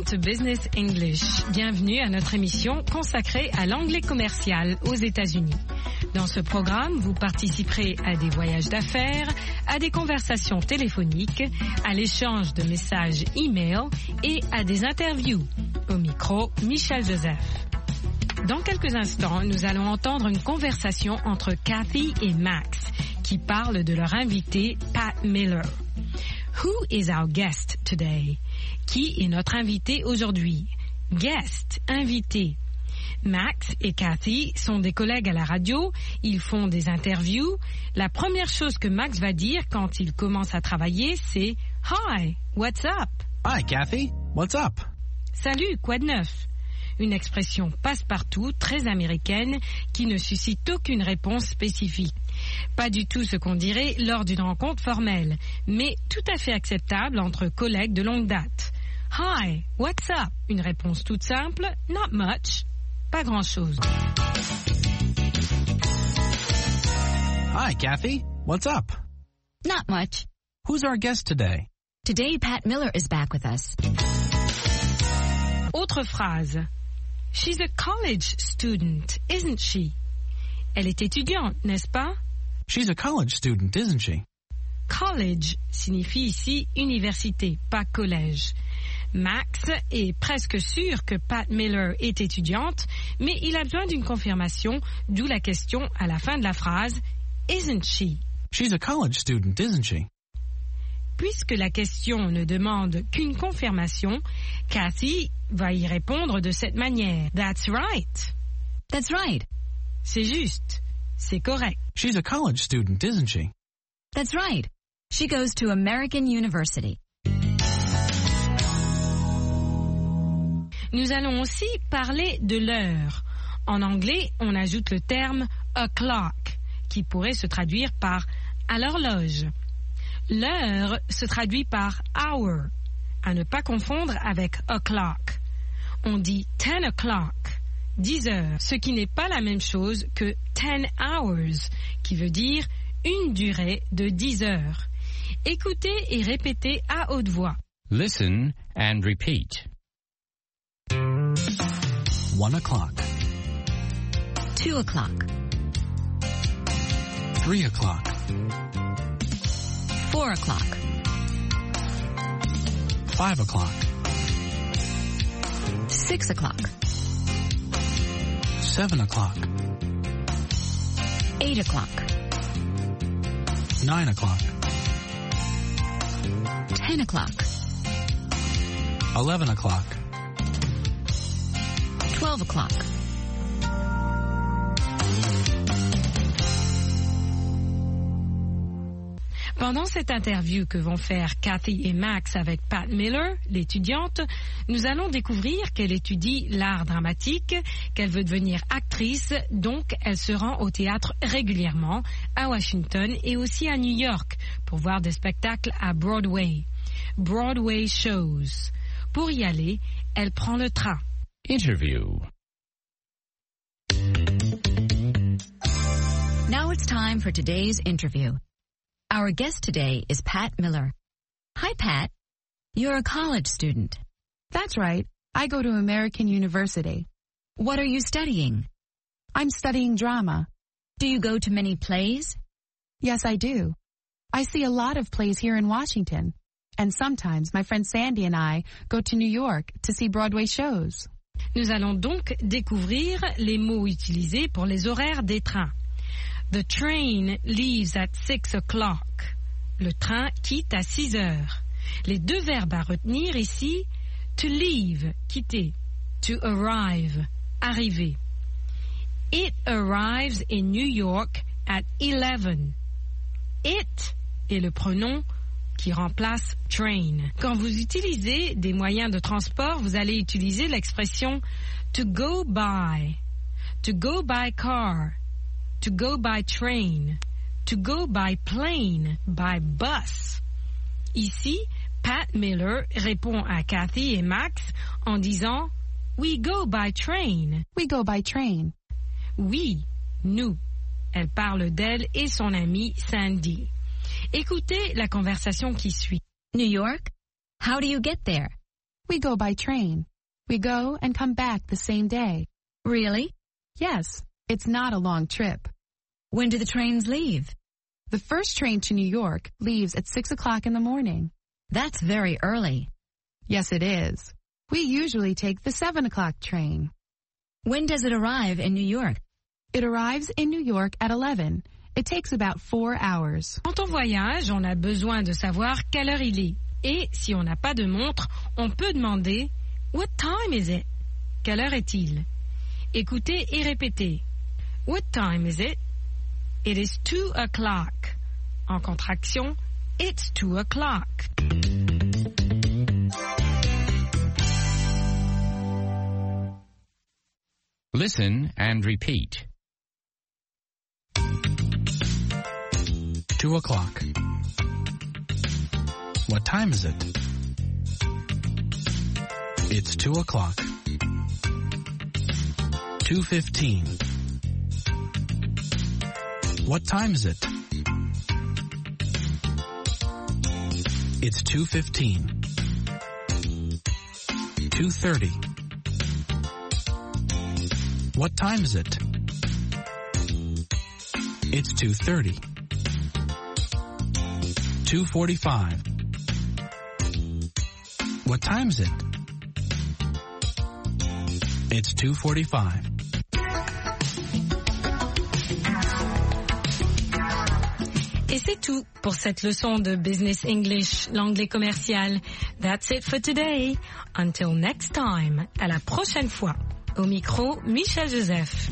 Welcome to Business English. Bienvenue à notre émission consacrée à l'anglais commercial aux États-Unis. Dans ce programme, vous participerez à des voyages d'affaires, à des conversations téléphoniques, à l'échange de messages e-mail et à des interviews. Au micro, Michel Joseph. Dans quelques instants, nous allons entendre une conversation entre Kathy et Max qui parlent de leur invité Pat Miller. Who is our guest today? Qui est notre invité aujourd'hui? Guest, invité. Max et Kathy sont des collègues à la radio, ils font des interviews. La première chose que Max va dire quand il commence à travailler, c'est « Hi, what's up? » Hi, Kathy. What's up? Salut, quoi de neuf? Une expression passe-partout, très américaine, qui ne suscite aucune réponse spécifique. Pas du tout ce qu'on dirait lors d'une rencontre formelle, mais tout à fait acceptable entre collègues de longue date. Hi, what's up? Une réponse toute simple, not much, pas grand-chose. Hi, Kathy. What's up? Not much. Who's our guest today? Today, Pat Miller is back with us. Autre phrase. She's a college student, isn't she? Elle est étudiante, n'est-ce pas? She's a college student, isn't she? College signifie ici université, pas collège. Max est presque sûr que Pat Miller est étudiante, mais il a besoin d'une confirmation, d'où la question à la fin de la phrase « Isn't she ?» She's a college student, isn't she? Puisque la question ne demande qu'une confirmation, Kathy va y répondre de cette manière. That's right. That's right. C'est juste. C'est correct. She's a college student, isn't she? That's right. She goes to American University. Nous allons aussi parler de l'heure. En anglais, on ajoute le terme o'clock, qui pourrait se traduire par à l'horloge. L'heure se traduit par hour, à ne pas confondre avec o'clock. On dit 10 o'clock, 10 heures, ce qui n'est pas la même chose que 10 hours, qui veut dire une durée de 10 heures. Écoutez et répétez à haute voix. Listen and repeat. 1 o'clock. 2 o'clock. 3 o'clock. 4 o'clock. 5 o'clock. 6 o'clock. 7 o'clock. 8 o'clock. 9 o'clock. 10 o'clock. 11 o'clock. 12 o'clock. Pendant cette interview que vont faire Kathy et Max avec Pat Miller, l'étudiante, nous allons découvrir qu'elle étudie l'art dramatique, qu'elle veut devenir actrice, donc elle se rend au théâtre régulièrement, à Washington et aussi à New York, pour voir des spectacles à Broadway. Broadway shows. Pour y aller, elle prend le train. Interview. Now it's time for today's interview. Our guest today is Pat Miller. Hi, Pat. You're a college student. That's right. I go to American University. What are you studying? I'm studying drama. Do you go to many plays? Yes, I do. I see a lot of plays here in Washington. And sometimes my friend Sandy and I go to New York to see Broadway shows. Nous allons donc découvrir les mots utilisés pour les horaires des trains. The train leaves at 6 o'clock. Le train quitte à 6 heures. Les deux verbes à retenir ici, to leave, quitter, to arrive, arriver. It arrives in New York at 11. It est le pronom qui remplace train. Quand vous utilisez des moyens de transport, vous allez utiliser l'expression to go by car, to go by train, to go by plane, by bus. Ici, Pat Miller répond à Kathy et Max en disant « We go by train ». We go by train. Oui, nous. Elle parle d'elle et son amie Sandy. Écoutez la conversation qui suit. New York? How do you get there? We go by train. We go and come back the same day. Really? Yes, it's not a long trip. When do the trains leave? The first train to New York leaves at 6 o'clock in the morning. That's very early. Yes, it is. We usually take the 7 o'clock train. When does it arrive in New York? It arrives in New York at 11. It takes about 4 hours. Quand on voyage, on a besoin de savoir quelle heure il est. Et si on n'a pas de montre, on peut demander « What time is it ?» Quelle heure est-il? Écoutez et répétez. What time is it? It is 2 o'clock. En contraction, it's 2 o'clock. Listen and repeat. 2 o'clock. What time is it? It's 2 o'clock. 2:15. What time is it? It's 2:15. 2:30. What time is it? It's 2:30. 2:45. What time is it? It's 2:45. Et c'est tout pour cette leçon de Business English, l'anglais commercial. That's it for today. Until next time. À la prochaine fois. Au micro, Michel Joseph.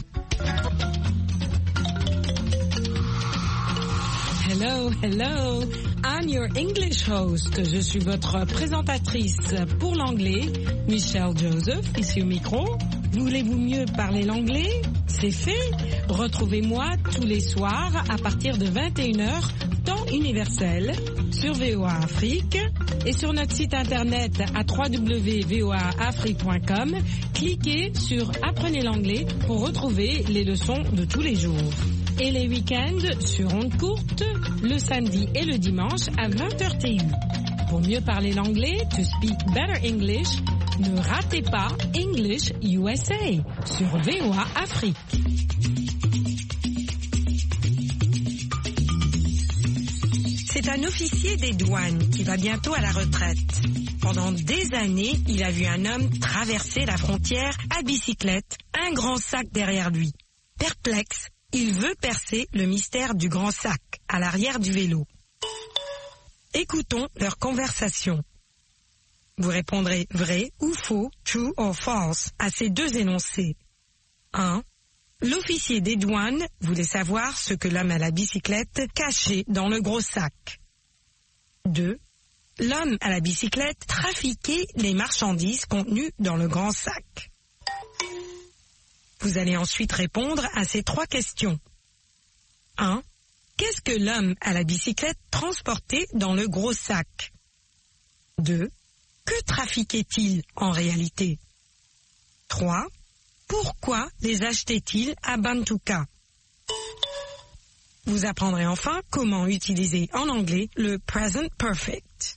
Hello, hello. I'm your English host. Je suis votre présentatrice pour l'anglais, Michel Joseph, ici au micro. Voulez-vous mieux parler l'anglais? C'est fait. Retrouvez-moi tous les soirs à partir de 21h, temps universel, sur VOA Afrique et sur notre site internet à www.voaafrique.com. Cliquez sur Apprenez l'anglais pour retrouver les leçons de tous les jours. Et les week-ends sur ondes courtes, le samedi et le dimanche à 20h TU. Pour mieux parler l'anglais, to speak better English, ne ratez pas English USA sur VOA Afrique. C'est un officier des douanes qui va bientôt à la retraite. Pendant des années, il a vu un homme traverser la frontière à bicyclette, un grand sac derrière lui. Perplexe, il veut percer le mystère du grand sac à l'arrière du vélo. Écoutons leur conversation. Vous répondrez vrai ou faux, true or false, à ces deux énoncés. 1. L'officier des douanes voulait savoir ce que l'homme à la bicyclette cachait dans le gros sac. 2. L'homme à la bicyclette trafiquait les marchandises contenues dans le grand sac. Vous allez ensuite répondre à ces trois questions. 1. Qu'est-ce que l'homme à la bicyclette transportait dans le gros sac? 2. Que trafiquait-il en réalité? 3. Pourquoi les achetait-il à Bantuka? Vous apprendrez enfin comment utiliser en anglais le present perfect.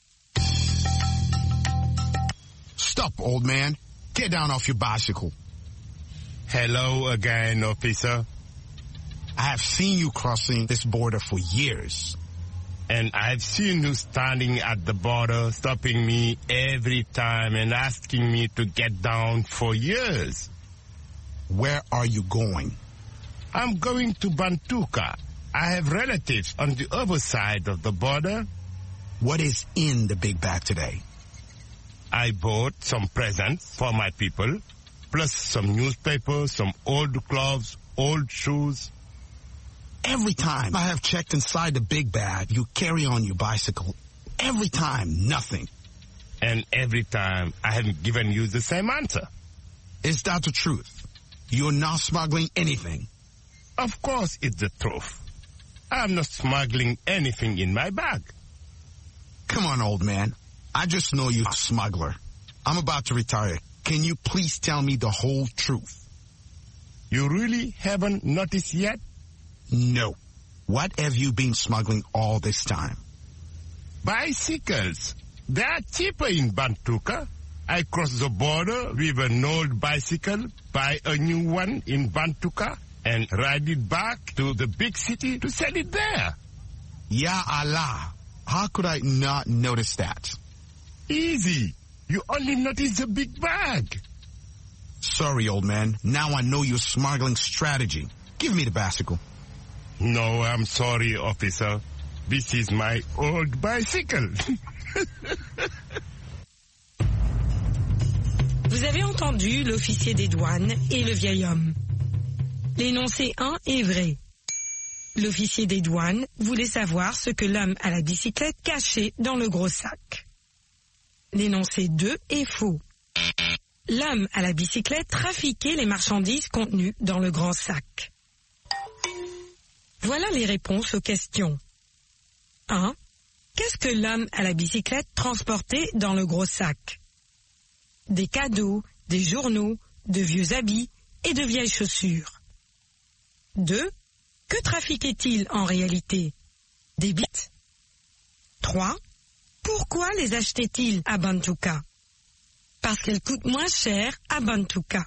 Stop, old man. Get down off your bicycle. Hello again, officer. I have seen you crossing this border for years. And I've seen you standing at the border, stopping me every time and asking me to get down for years. Where are you going? I'm going to Bantuka. I have relatives on the other side of the border. What is in the big bag today? I bought some presents for my people, plus some newspapers, some old clothes, old shoes. Every time I have checked inside the big bag, you carry on your bicycle. Every time, nothing. And every time, I haven't given you the same answer. Is that the truth? You're not smuggling anything? Of course it's the truth. I'm not smuggling anything in my bag. Come on, old man. I just know you're a smuggler. I'm about to retire. Can you please tell me the whole truth? You really haven't noticed yet? No. What have you been smuggling all this time? Bicycles. They are cheaper in Bantuka. I cross the border with an old bicycle, buy a new one in Bantuka, and ride it back to the big city to sell it there. Ya Allah. How could I not notice that? Easy. You only notice the big bag. Sorry, old man. Now I know your smuggling strategy. Give me the bicycle. No, I'm sorry, officer. This is my old bicycle. Vous avez entendu l'officier des douanes et le vieil homme. L'énoncé 1 est vrai. L'officier des douanes voulait savoir ce que l'homme à la bicyclette cachait dans le gros sac. L'énoncé 2 est faux. L'homme à la bicyclette trafiquait les marchandises contenues dans le grand sac. Voilà les réponses aux questions. 1. Qu'est-ce que l'homme à la bicyclette transportait dans le gros sac? Des cadeaux, des journaux, de vieux habits et de vieilles chaussures. 2. Que trafiquait-il en réalité? Des bites. 3. Pourquoi les achetait-il à Bantuka? Parce qu'elles coûtent moins cher à Bantuka.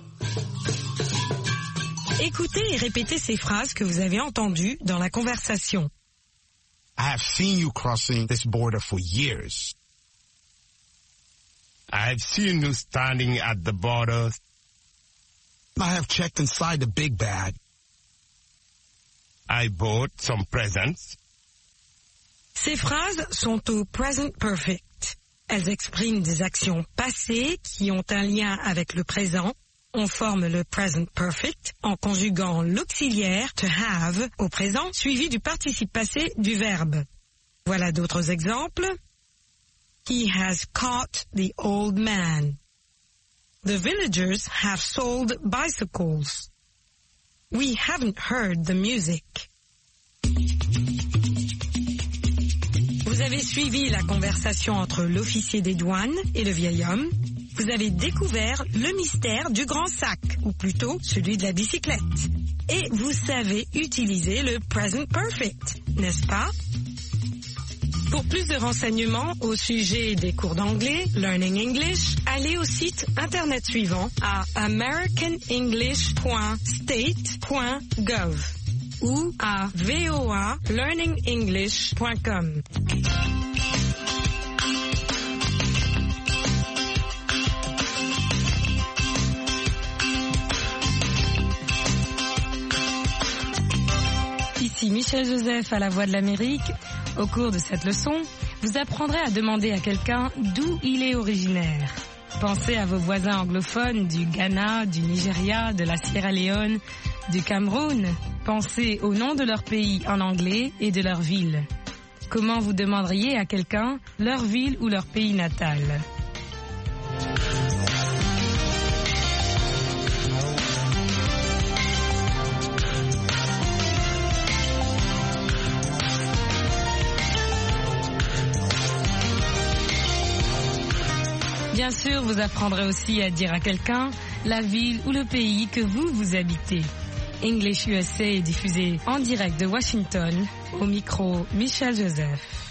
Écoutez et répétez ces phrases que vous avez entendues dans la conversation. I have seen you crossing this border for years. I've seen you standing at the border. I have checked inside the big bag. I bought some presents. Ces phrases sont au present perfect. Elles expriment des actions passées qui ont un lien avec le présent. On forme le present perfect en conjuguant l'auxiliaire to have au présent suivi du participe passé du verbe. Voilà d'autres exemples. He has caught the old man. The villagers have sold bicycles. We haven't heard the music. Vous avez suivi la conversation entre l'officier des douanes et le vieil homme. Vous avez découvert le mystère du grand sac, ou plutôt celui de la bicyclette. Et vous savez utiliser le present perfect, n'est-ce pas? Pour plus de renseignements au sujet des cours d'anglais, Learning English, allez au site internet suivant à americanenglish.state.gov ou à voalearningenglish.com. Ici Michel Joseph à la Voix de l'Amérique. Au cours de cette leçon, vous apprendrez à demander à quelqu'un d'où il est originaire. Pensez à vos voisins anglophones du Ghana, du Nigeria, de la Sierra Leone, du Cameroun. Pensez au nom de leur pays en anglais et de leur ville. Comment vous demanderiez à quelqu'un leur ville ou leur pays natal? Bien sûr, vous apprendrez aussi à dire à quelqu'un la ville ou le pays que vous habitez. English USA est diffusé en direct de Washington. Au micro, Michel Joseph.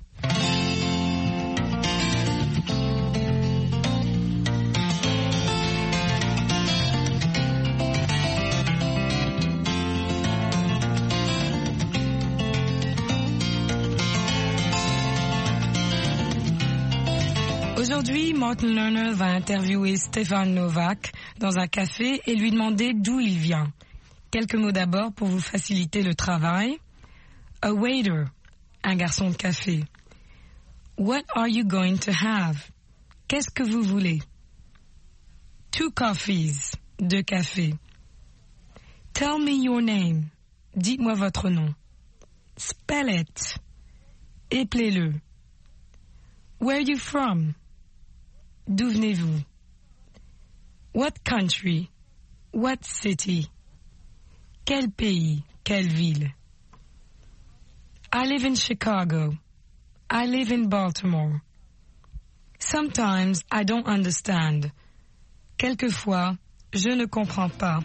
Aujourd'hui, Martin Lerner va interviewer Stefan Novak dans un café et lui demander d'où il vient. Quelques mots d'abord pour vous faciliter le travail. A waiter, un garçon de café. What are you going to have? Qu'est-ce que vous voulez? 2 coffees, 2 cafés. Tell me your name. Dites-moi votre nom. Spell it. Éplez-le. Where are you from? D'où venez-vous? What country? What city? Quel pays? Quelle ville? I live in Chicago. I live in Baltimore. Sometimes I don't understand. Quelquefois, je ne comprends pas.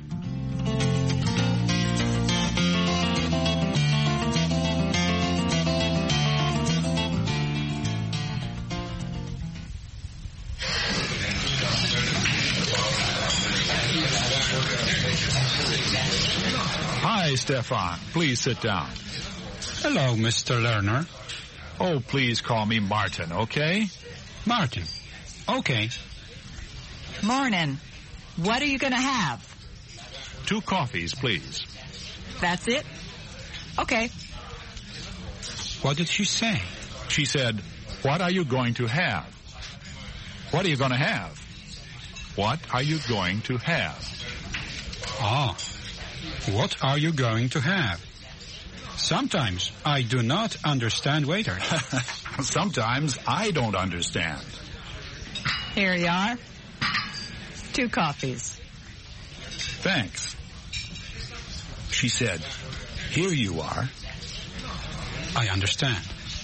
Hi, Stefan. Please sit down. Hello, Mr. Lerner. Oh, please call me Martin, okay? Martin. Okay. Morning. What are you going to have? 2 coffees, please. That's it? Okay. What did she say? She said, what are you going to have? What are you going to have? What are you going to have? Ah, what are you going to have? Sometimes I do not understand waiters. Sometimes I don't understand. Here you are. 2 coffees. Thanks. She said, here you are. I understand.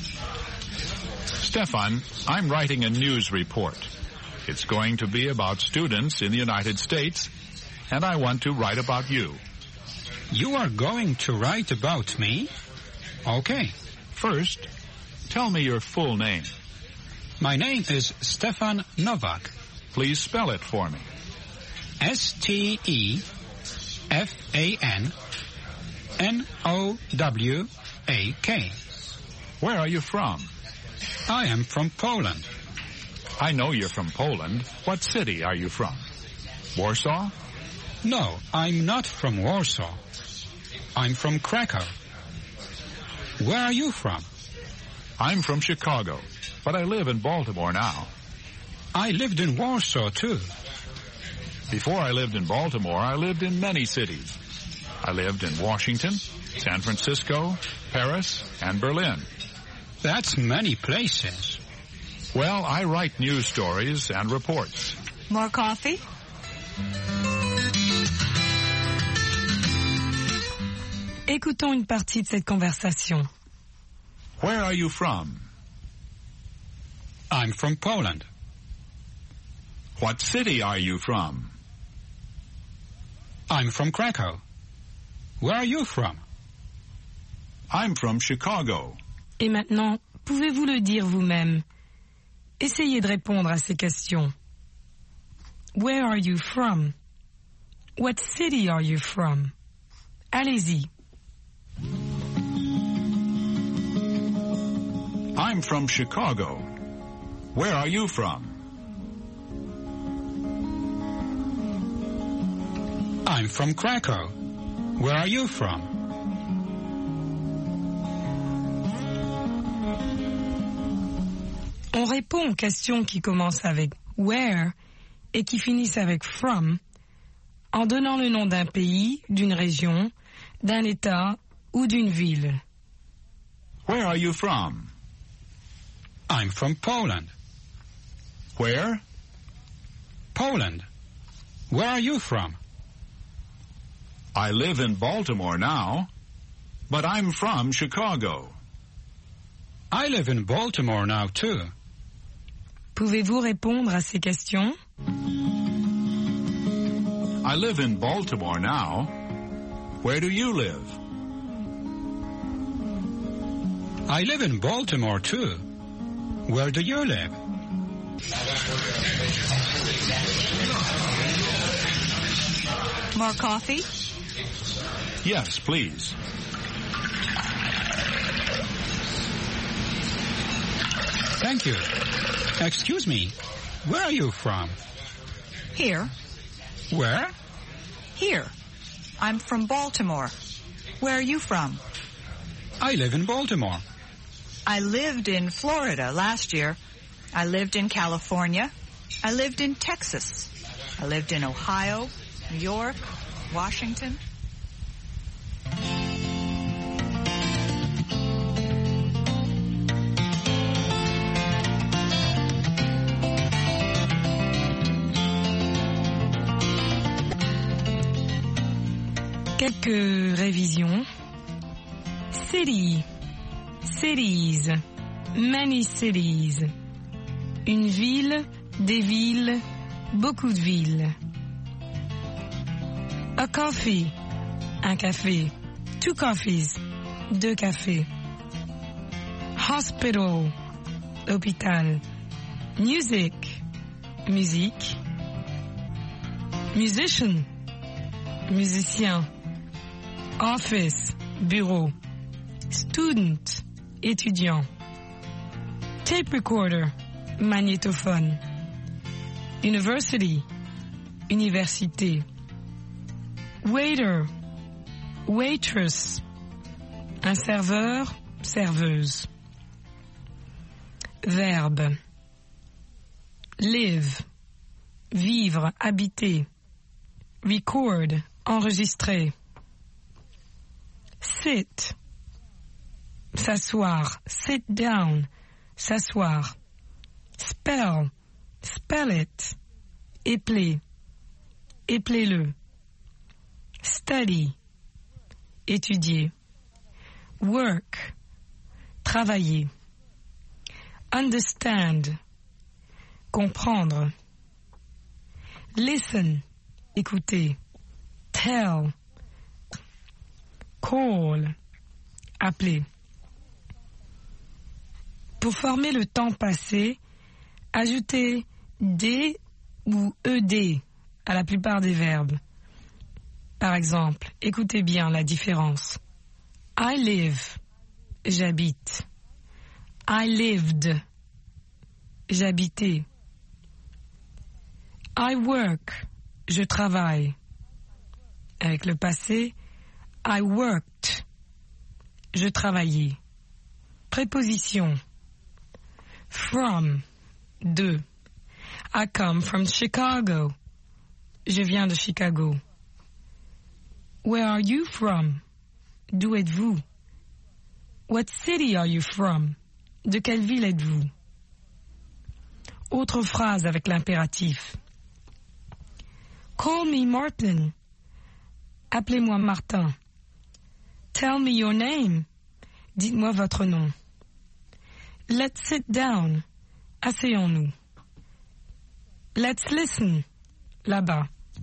Stefan, I'm writing a news report. It's going to be about students in the United States, and I want to write about you. You are going to write about me? Okay. First, tell me your full name. My name is Stefan Novak. Please spell it for me. Stefan-Nowak. Where are you from? I am from Poland. I know you're from Poland. What city are you from? Warsaw? No, I'm not from Warsaw. I'm from Krakow. Where are you from? I'm from Chicago, but I live in Baltimore now. I lived in Warsaw, too. Before I lived in Baltimore, I lived in many cities. I lived in Washington, San Francisco, Paris, and Berlin. That's many places. Well, I write news stories and reports. More coffee? Écoutons une partie de cette conversation. Where are you from? I'm from Poland. What city are you from? I'm from Krakow. Where are you from? I'm from Chicago. Et maintenant, pouvez-vous le dire vous-même? Essayez de répondre à ces questions. Where are you from? What city are you from? Allez-y. I'm from Chicago. Where are you from? I'm from Krakow. Where are you from? On répond aux questions qui commencent avec where et qui finissent avec from en donnant le nom d'un pays, d'une région, d'un État ou d'une ville. Where are you from? I'm from Poland. Where? Poland. Where are you from? I live in Baltimore now, but I'm from Chicago. I live in Baltimore now, too. Pouvez-vous répondre à ces questions? I live in Baltimore now. Where do you live? I live in Baltimore, too. Where do you live? More coffee? Yes, please. Thank you. Excuse me. Where are you from? Here. Where? Here. I'm from Baltimore. Where are you from? I live in Baltimore. I lived in Florida last year. I lived in California. I lived in Texas. I lived in Ohio, New York, Washington. Quelques révisions. City, cities, many cities. Une ville, des villes, beaucoup de villes. A coffee, un café. 2 coffees, 2 cafés. Hospital, hôpital. Music, musique. Musician, musicien. Office, bureau. Student, étudiant. Tape recorder, magnétophone. University, université. Waiter, waitress. Un serveur, serveuse. Verbe. Live, vivre, habiter. Record, enregistrer. Sit, s'asseoir. Sit down, s'asseoir. Spell, spell it. Épeler, épeler-le. Study, étudier. Work, travailler. Understand, comprendre. Listen, écouter. Tell, call, appeler. Pour former le temps passé, ajoutez D ou ED à la plupart des verbes. Par exemple, écoutez bien la différence. I live, j'habite. I lived, j'habitais. I work, je travaille. Avec le passé, I worked, je travaillais. Préposition. From, de. I come from Chicago. Je viens de Chicago. Where are you from? D'où êtes-vous? What city are you from? De quelle ville êtes-vous? Autre phrase avec l'impératif. Call me Martin. Appelez-moi Martin. Tell me your name. Dites-moi votre nom. Let's sit down. Asseyons-nous. Let's listen. Là-bas.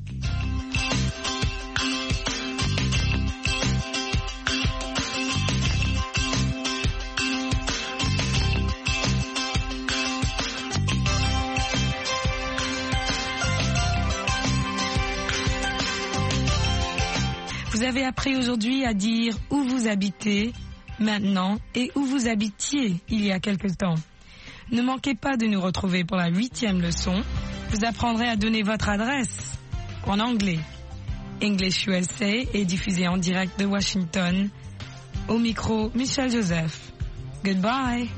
Vous avez appris aujourd'hui à dire où vous habitez maintenant et où vous habitiez il y a quelque temps. Ne manquez pas de nous retrouver pour la 8e leçon. Vous apprendrez à donner votre adresse en anglais. English USA est diffusé en direct de Washington. Au micro, Michel Joseph. Goodbye.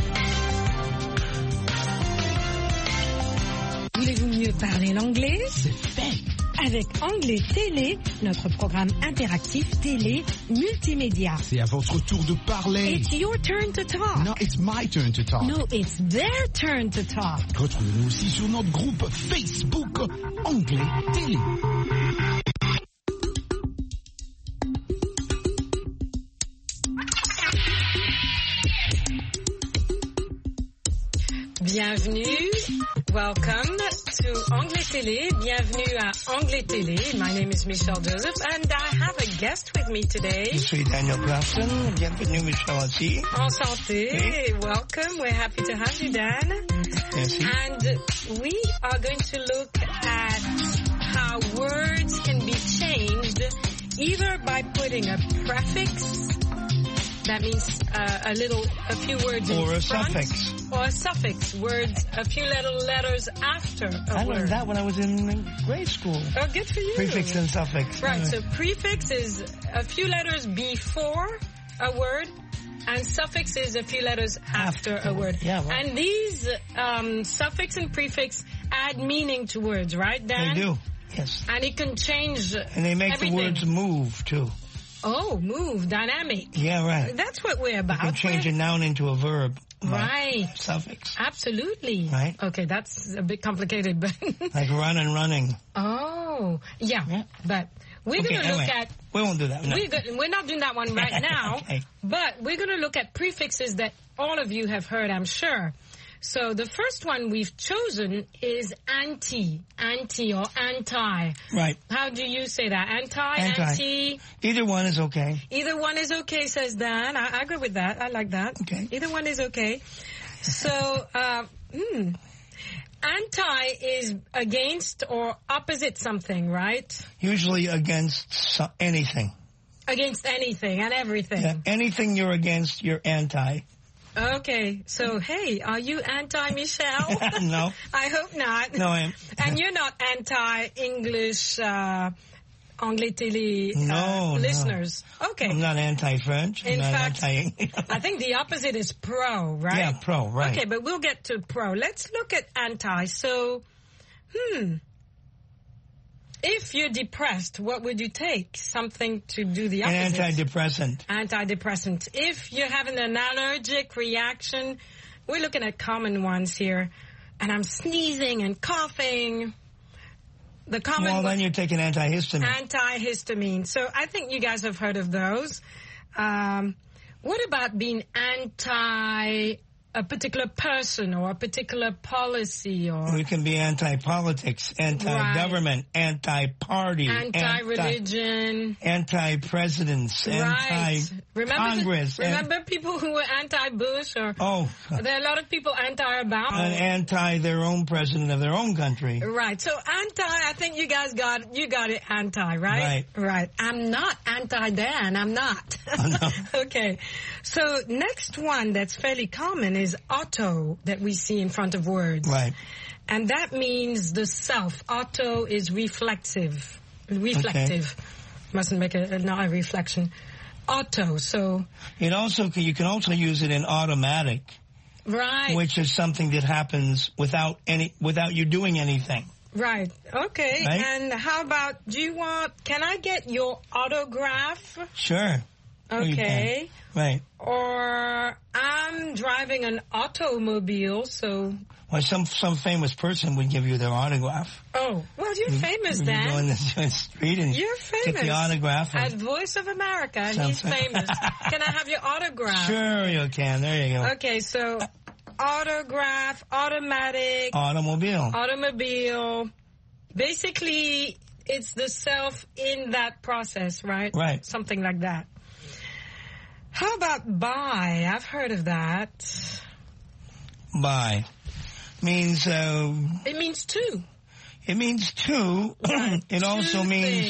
Voulez-vous mieux parler l'anglais? C'est fait. Avec Anglais Télé, notre programme interactif télé multimédia. C'est à votre tour de parler. It's your turn to talk. No, it's my turn to talk. No, it's their turn to talk. Retrouvez-nous aussi sur notre groupe Facebook Anglais Télé. Bienvenue. Welcome to Anglais Télé. Bienvenue à Anglais Télé. My name is Michelle Joseph and I have a guest with me today. Je suis Daniel Grafton. Bienvenue Michelle aussi. Enchanté. Oui. Welcome. We're happy to have you, Dan. Merci. And we are going to look at how words can be changed either by putting a prefix. That means a few words in front. Or a suffix. Or a suffix, words, a few little letters after a word. I learned that when I was in grade school. Oh, good for you. Prefix and suffix. Right, so prefix is a few letters before a word, and suffix is a few letters after a word. Yeah, right. And these suffix and prefix add meaning to words, right, Dan? They do, yes. And it can change And they make everything. the words move, too. Oh, move, dynamic. Yeah, right. That's what we're about. You can change a noun into a verb. Right. Suffix. Absolutely. Right. Okay, that's a bit complicated, but... Like run and running. Oh, yeah. But we're going to look at... We won't do that. No. We're not doing that one right now. Okay. But we're going to look at prefixes that all of you have heard, I'm sure. So the first one we've chosen is anti or anti. Right. How do you say that? Anti? Either one is okay. Either one is okay, says Dan. I agree with that. I like that. Okay. Either one is okay. So, anti is against or opposite something, right? Usually against anything. Against anything and everything. Yeah, anything you're against, you're anti. Okay, so hey, are you anti-Michelle? No. I hope not. No, I am. And you're not anti-English, Anglais Télé listeners? No. Okay. I'm not anti-French. In fact, anti-English. I think the opposite is pro, right? Yeah, pro, right. Okay, but we'll get to pro. Let's look at anti. So, if you're depressed, what would you take? Something to do the opposite. An antidepressant. Antidepressant. If you're having an allergic reaction, we're looking at common ones here. And I'm sneezing and coughing. The common Well, then you take an antihistamine. Antihistamine. So I think you guys have heard of those. What about being anti a particular person or a particular policy? Or We can be anti-politics, anti-government, anti-party, anti-religion, anti-presidents, anti-Congress. Remember people who were anti-Bush? Or there are a lot of people anti-Obama. And anti their own president of their own country. Right. So anti, I think you guys got it anti, right? Right. I'm not anti-Dan. I'm not. No. Okay. So next one that's fairly common is auto that we see in front of words. Right. And that means the self. Auto is reflective. Reflective. Okay. Mustn't make not a reflection. Auto. So it also you can also use it in automatic. Right. Which is something that happens without you doing anything. Right. Okay. Right? And how about can I get your autograph? Sure. Okay. Right. Or I'm driving an automobile, so... Well, some famous person would give you their autograph. Oh, well, you're famous, Dan. You go in the street and you're famous. Get the autograph. At Voice of America, and he's famous. Can I have your autograph? Sure you can. There you go. Okay, so autograph, automatic... Automobile. Basically, it's the self in that process, right? Right. Something like that. How about buy? I've heard of that. Buy means it means two. It means two. Right. It also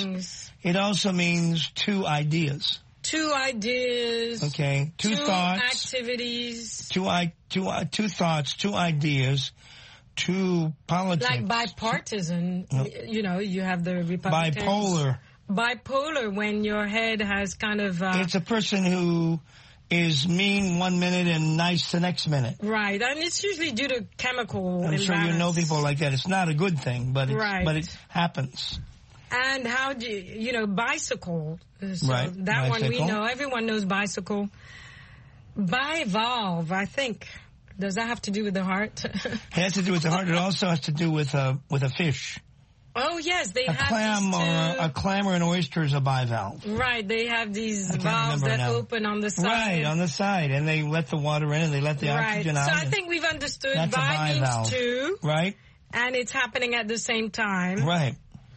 means two ideas. Two ideas. Okay. Two thoughts. Activities. Two thoughts. Two ideas. Two politics. Like bipartisan. You have the Republicans. Bipolar, when your head has kind of... it's a person who is mean 1 minute and nice the next minute. Right, and it's usually due to chemical imbalance. I'm sure you know people like that. It's not a good thing, but it happens. And how do you bicycle? So right. That bicycle. One we know. Everyone knows bicycle. Bivalve, I think. Does that have to do with the heart? It has to do with the heart. It also has to do with a fish. Oh, yes, they have a clam or an oyster is a bivalve. Right, they have these valves that open on the side. Right, on the side, and they let the water in and they let the oxygen out. So I think we've understood that's bi means two. Right. And it's happening at the same time. Right.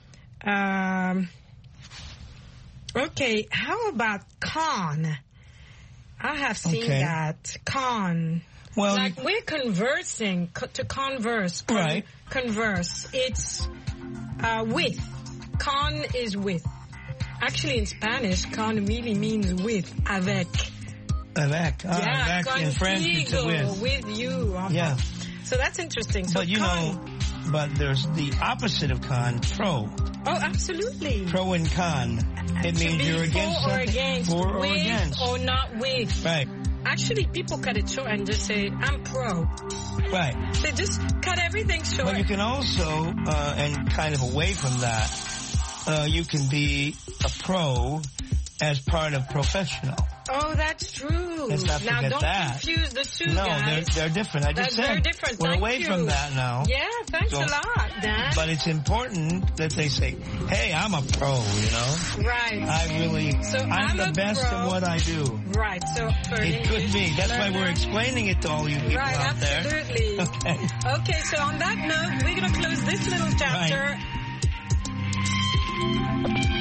Okay, how about con? I have seen that. Con. Well, like we're conversing, to converse. Right. Converse. It's with. Con is with. Actually, in Spanish, con really means with. Avec. Avec. Avec in French, it's with. With you. Yeah. So that's interesting. So but there's the opposite of con, pro. Oh, absolutely. Pro and con. It means you're against something. For or against. Or not with. Right. Actually, people cut it short and just say, I'm pro. Right. They just cut everything short. But you can also, and kind of away from that, you can be a pro as part of professional. Oh, that's true. Let's not forget don't confuse the two, guys. No, they're different. I just said they're different. We're away from that now. Yeah, thanks a lot, Dan. But it's important that they say, hey, I'm a pro, Right. I'm the best at what I do. Right. So it could be. That's why we're explaining it to all you people out there. Right, absolutely. Okay, so on that note, we're going to close this little chapter. Right.